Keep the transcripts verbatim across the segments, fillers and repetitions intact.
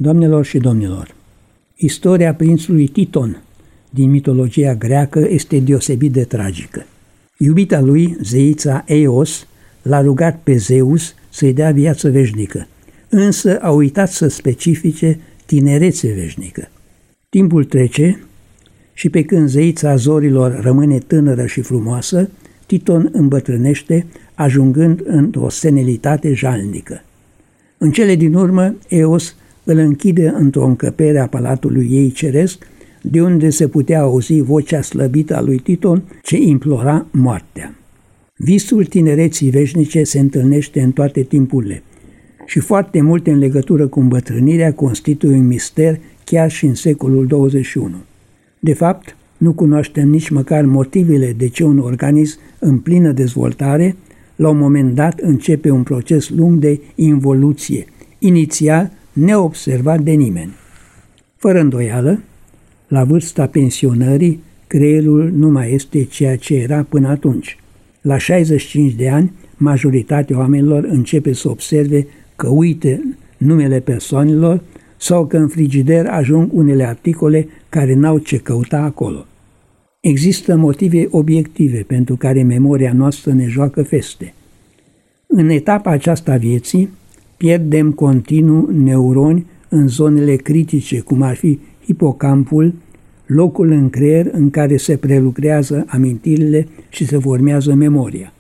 Doamnelor și domnilor, istoria prințului Titon din mitologia greacă este deosebit de tragică. Iubita lui, zeița Eos, l-a rugat pe Zeus să-i dea viață veșnică, însă a uitat să specifice tinerețe veșnică. Timpul trece și pe când zeița zorilor rămâne tânără și frumoasă, Titon îmbătrânește, ajungând într-o senilitate jalnică. În cele din urmă, Eos îl închide într-o încăpere a palatului ei ceresc, de unde se putea auzi vocea slăbită a lui Titon ce implora moartea. Visul tinereții veșnice se întâlnește în toate timpurile și foarte multe în legătură cu îmbătrânirea constituie un mister chiar și în secolul douăzeci și unu. De fapt, nu cunoaștem nici măcar motivele de ce un organism în plină dezvoltare la un moment dat începe un proces lung de involuție, inițial neobservat de nimeni. Fără îndoială, la vârsta pensionării, creierul nu mai este ceea ce era până atunci. La șaizeci și cinci de ani, majoritatea oamenilor începe să observe că uită numele persoanelor sau că în frigider ajung unele articole care n-au ce căuta acolo. Există motive obiective pentru care memoria noastră ne joacă feste. În etapa aceasta a vieții, pierdem continuu neuroni în zonele critice, cum ar fi hipocampul, locul în creier în care se prelucrează amintirile și se formează memoria.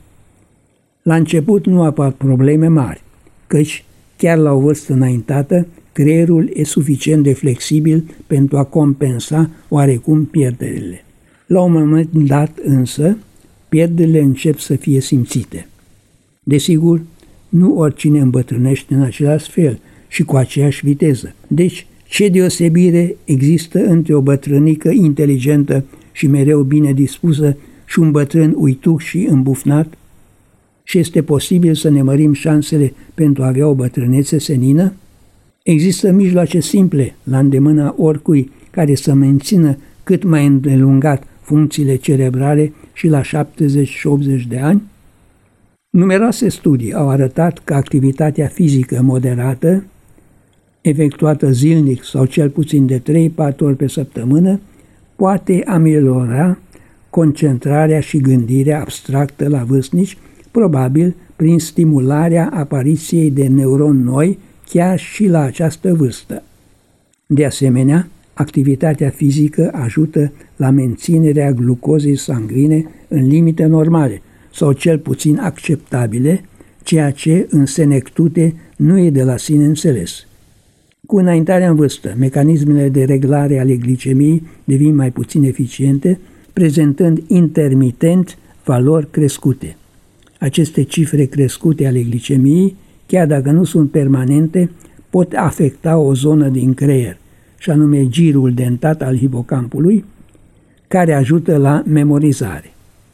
La început nu apar probleme mari, căci, chiar la o vârstă înaintată, creierul e suficient de flexibil pentru a compensa oarecum pierderile. La un moment dat însă, pierderile încep să fie simțite. Desigur, nu oricine îmbătrânește în același fel și cu aceeași viteză. Deci, ce deosebire există între o bătrânică inteligentă și mereu bine dispusă și un bătrân uituc și îmbufnat? Și este posibil să ne mărim șansele pentru a avea o bătrânețe senină? Există mijloace simple la îndemâna oricui care să mențină cât mai îndelungat funcțiile cerebrale și la șaptezeci și optzeci de ani? Numeroase studii au arătat că activitatea fizică moderată, efectuată zilnic sau cel puțin de trei patru ori pe săptămână, poate ameliora concentrarea și gândirea abstractă la vârstnici, probabil prin stimularea apariției de neuroni noi chiar și la această vârstă. De asemenea, activitatea fizică ajută la menținerea glucozei sanguine în limite normale sau cel puțin acceptabile, ceea ce în senectute nu e de la sine înțeles. Cu înaintarea în vârstă, mecanismele de reglare ale glicemiei devin mai puțin eficiente, prezentând intermitent valori crescute. Aceste cifre crescute ale glicemiei, chiar dacă nu sunt permanente, pot afecta o zonă din creier, și anume girul dentat al hipocampului, care ajută la memorizare.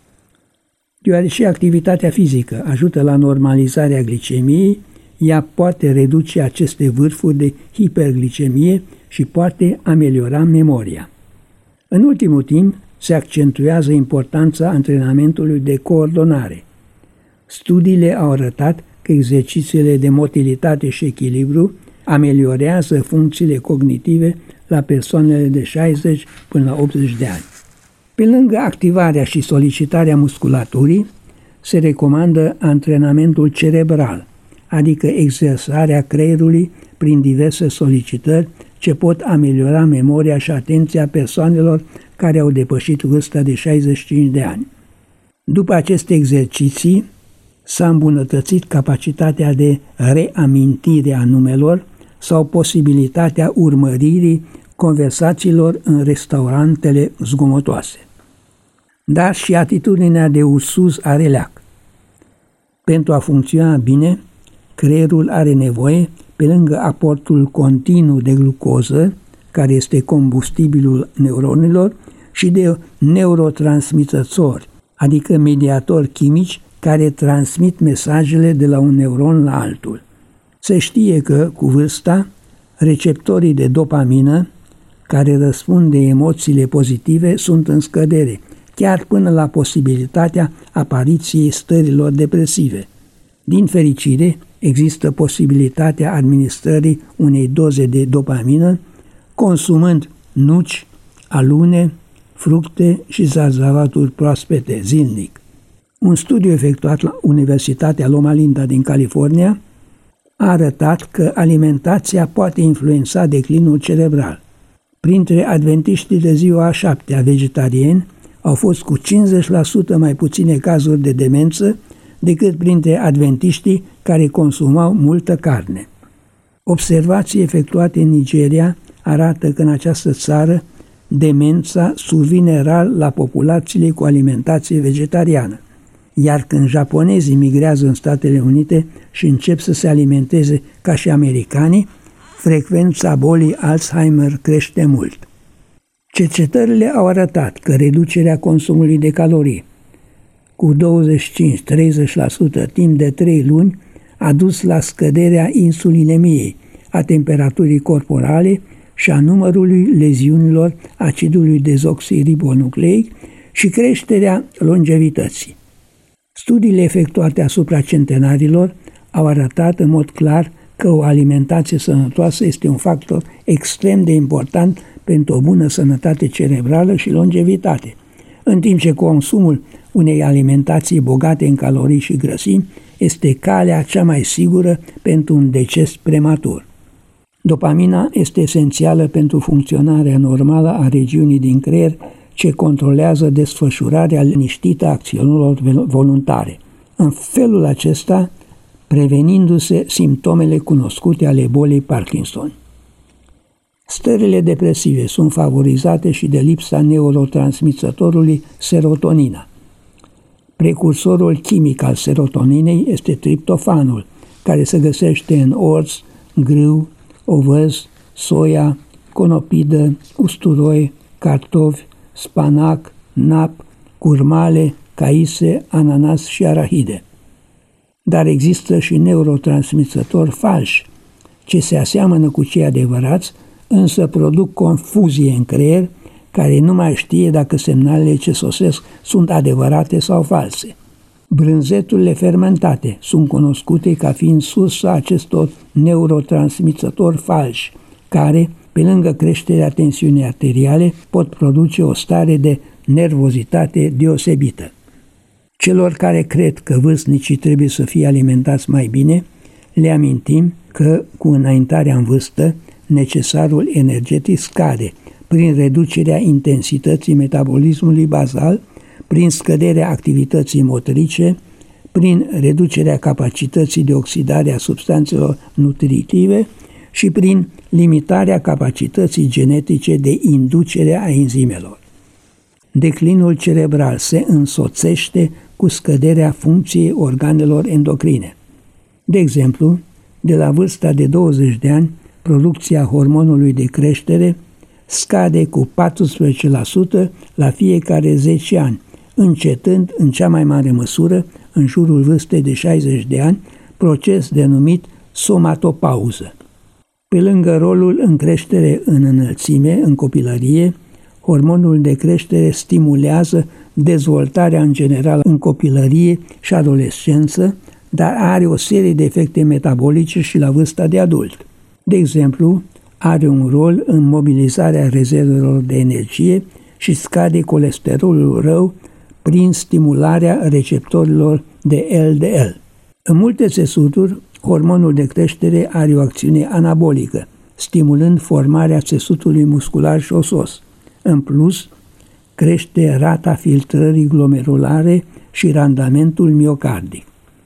Deoarece activitatea fizică ajută la normalizarea glicemiei, ea poate reduce aceste vârfuri de hiperglicemie și poate ameliora memoria. În ultimul timp, se accentuează importanța antrenamentului de coordonare. Studiile au arătat că exercițiile de motilitate și echilibru ameliorează funcțiile cognitive la persoanele de șaizeci până la optzeci de ani. Pe lângă activarea și solicitarea musculaturii, se recomandă antrenamentul cerebral, adică exersarea creierului prin diverse solicitări ce pot ameliora memoria și atenția persoanelor care au depășit vârsta de șaizeci și cinci de ani. După aceste exerciții, s-a îmbunătățit capacitatea de reamintire a numelor sau posibilitatea urmăririi conversațiilor în restaurantele zgomotoase. Dar și atitudinea de ursuz are leac. Pentru a funcționa bine, creierul are nevoie, pe lângă aportul continuu de glucoză, care este combustibilul neuronilor, și de neurotransmițători, adică mediatori chimici care transmit mesajele de la un neuron la altul. Se știe că, cu vârsta, receptorii de dopamină, care răspund de emoțiile pozitive, sunt în scădere, chiar până la posibilitatea apariției stărilor depresive. Din fericire, Există posibilitatea administrării unei doze de dopamină consumând nuci, alune, fructe și zarzavaturi proaspete zilnic. Un studiu efectuat la Universitatea Loma Linda din California a arătat că alimentația poate influența declinul cerebral. Printre adventiștii de ziua a șaptea vegetarieni au fost cu cincizeci la sută mai puține cazuri de demență decât printre adventiștii care consumau multă carne. Observații efectuate în Nigeria arată că în această țară demența survine rar la populațiile cu alimentație vegetariană, iar când japonezii migrează în Statele Unite și încep să se alimenteze ca și americanii, frecvența bolii Alzheimer crește mult. Cercetările au arătat că reducerea consumului de calorii cu douăzeci și cinci la treizeci la sută timp de trei luni a dus la scăderea insulinemiei, a temperaturii corporale și a numărului leziunilor acidului dezoxiribonucleic și creșterea longevității. Studiile efectuate asupra centenarilor au arătat în mod clar că o alimentație sănătoasă este un factor extrem de important pentru o bună sănătate cerebrală și longevitate, în timp ce consumul unei alimentații bogate în calorii și grăsimi este calea cea mai sigură pentru un deces prematur. Dopamina este esențială pentru funcționarea normală a regiunii din creier ce controlează desfășurarea liniștită a acțiunilor voluntare. În felul acesta, prevenindu-se simptomele cunoscute ale bolii Parkinson. Stările depresive sunt favorizate și de lipsa neurotransmițătorului serotonina. Precursorul chimic al serotoninei este triptofanul, care se găsește în orz, grâu, ovăz, soia, conopidă, usturoi, cartofi, spanac, nap, curmale, caise, ananas și arahide. Dar există și neurotransmițători falși, ce se aseamănă cu cei adevărați, însă produc confuzie în creier, care nu mai știe dacă semnalele ce sosesc sunt adevărate sau false. Brânzeturile fermentate sunt cunoscute ca fiind sursa acestor neurotransmițători falși, care, pe lângă creșterea tensiunii arteriale, pot produce o stare de nervozitate deosebită. Celor care cred că vârstnicii trebuie să fie alimentați mai bine, le amintim că, cu înaintarea în vârstă, necesarul energetic scade prin reducerea intensității metabolismului bazal, prin scăderea activității motorice, prin reducerea capacității de oxidare a substanțelor nutritive și prin limitarea capacității genetice de inducere a enzimelor. Declinul cerebral se însoțește cu scăderea funcției organelor endocrine. De exemplu, de la vârsta de douăzeci de ani, producția hormonului de creștere scade cu paisprezece la sută la fiecare zece ani, încetând în cea mai mare măsură în jurul vârstei de șaizeci de ani, proces denumit somatopauză. Pe lângă rolul în creștere în înălțime, în copilărie, hormonul de creștere stimulează dezvoltarea în general în copilărie și adolescență, dar are o serie de efecte metabolice și la vârsta de adult. De exemplu, are un rol în mobilizarea rezervelor de energie și scade colesterolul rău prin stimularea receptorilor de L D L. În multe țesuturi, hormonul de creștere are o acțiune anabolică, stimulând formarea țesutului muscular și osos. În plus, crește rata filtrării glomerulare și randamentul miocardic.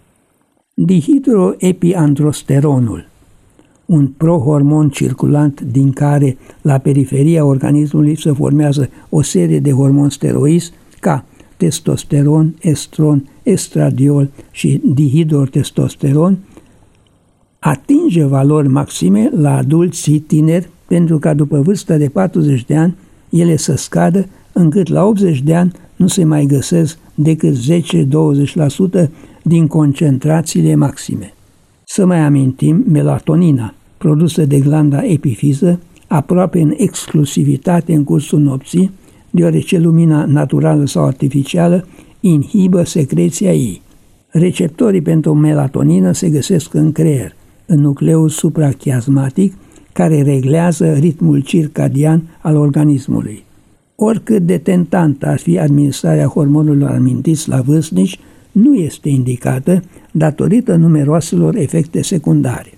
Dihidroepiandrosteronul, un prohormon circulant din care la periferia organismului se formează o serie de hormoni steroizi ca testosteron, estron, estradiol și dihidrotestosteron, atinge valori maxime la adulții tineri pentru ca după vârsta de patruzeci de ani ele să scadă încât la optzeci de ani nu se mai găsesc decât zece-douăzeci la sută din concentrațiile maxime. Să mai amintim melatonina, produsă de glanda epifiză, aproape în exclusivitate în cursul nopții, deoarece lumina naturală sau artificială inhibă secreția ei. Receptorii pentru melatonină se găsesc în creier, în nucleul suprachiasmatic, care reglează ritmul circadian al organismului. Oricât de tentantă ar fi administrarea hormonilor amintiți la vârstnici, nu este indicată datorită numeroaselor efecte secundare.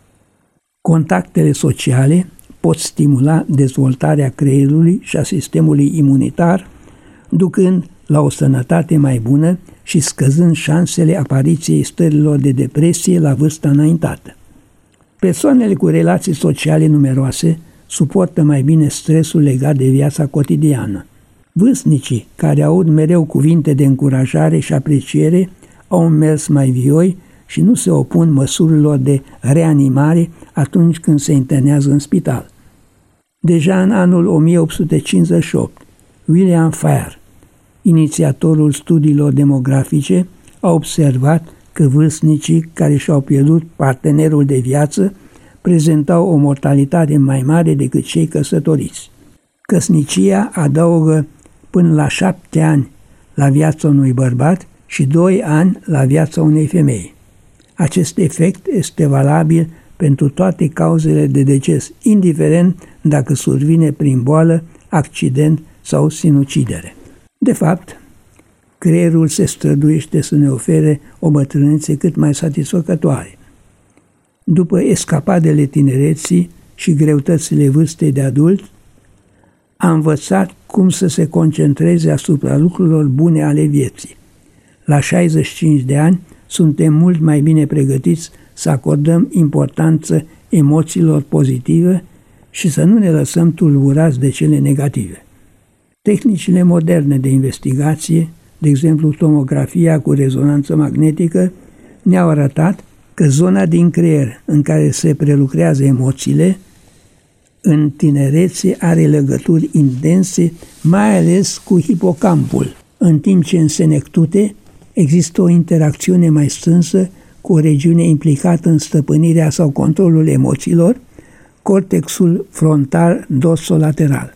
Contactele sociale pot stimula dezvoltarea creierului și a sistemului imunitar, ducând la o sănătate mai bună și scăzând șansele apariției stărilor de depresie la vârsta înaintată. Persoanele cu relații sociale numeroase suportă mai bine stresul legat de viața cotidiană. Vârstnicii care aud mereu cuvinte de încurajare și apreciere au un mers mai vioi și nu se opun măsurilor de reanimare atunci când se internează în spital. Deja în anul o mie opt sute cincizeci și opt, William Fair, inițiatorul studiilor demografice, a observat că vârstnicii care și-au pierdut partenerul de viață prezentau o mortalitate mai mare decât cei căsătoriți. Căsnicia adaugă până la șapte ani la viața unui bărbat și doi ani la viața unei femei. Acest efect este valabil pentru toate cauzele de deces, indiferent dacă survine prin boală, accident sau sinucidere. De fapt, creierul se străduiește să ne ofere o bătrânețe cât mai satisfăcătoare. După escapadele tinereții și greutățile vârstei de adult, a învățat cum să se concentreze asupra lucrurilor bune ale vieții. La șaizeci și cinci de ani suntem mult mai bine pregătiți să acordăm importanță emoțiilor pozitive și să nu ne lăsăm tulburați de cele negative. Tehnicile moderne de investigație, de exemplu tomografia cu rezonanță magnetică, ne-au arătat că zona din creier în care se prelucrează emoțiile în tinerețe are legături intense, mai ales cu hipocampul, în timp ce în senectute există o interacțiune mai strânsă cu o regiune implicată în stăpânirea sau controlul emoțiilor, cortexul frontal dorsolateral.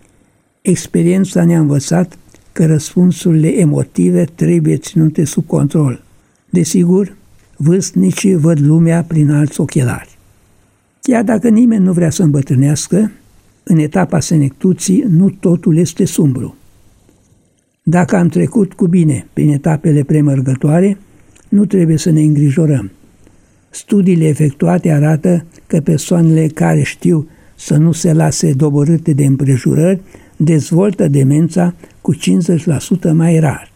Experiența ne-a învățat că răspunsurile emotive trebuie ținute sub control. Desigur, vârstnicii văd lumea prin alți ochelari. Chiar dacă nimeni nu vrea să îmbătrânească, în etapa senectuții nu totul este sumbru. Dacă am trecut cu bine prin etapele premergătoare, nu trebuie să ne îngrijorăm. Studiile efectuate arată că persoanele care știu să nu se lase doborâte de împrejurări dezvoltă demența cu cincizeci la sută mai rar.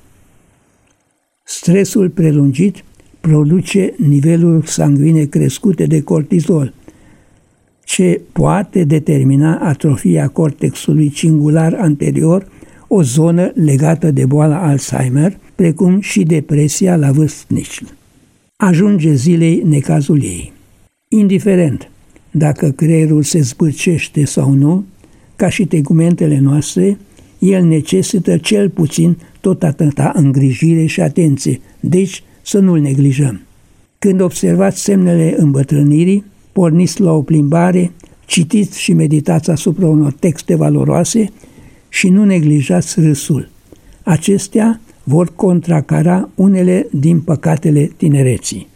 Stresul prelungit produce niveluri sanguine crescute de cortizol, ce poate determina atrofia cortexului cingular anterior, o zonă legată de boala Alzheimer, precum și depresia la vârstnici. Ajunge zilei necazul ei. Indiferent dacă creierul se zbârcește sau nu, ca și tegumentele noastre, el necesită cel puțin tot atâta îngrijire și atenție, deci să nu-l neglijăm. Când observați semnele îmbătrânirii, porniți la o plimbare, citiți și meditați asupra unor texte valoroase și nu neglijați râsul. Acestea vor contracara unele din păcatele tinereții.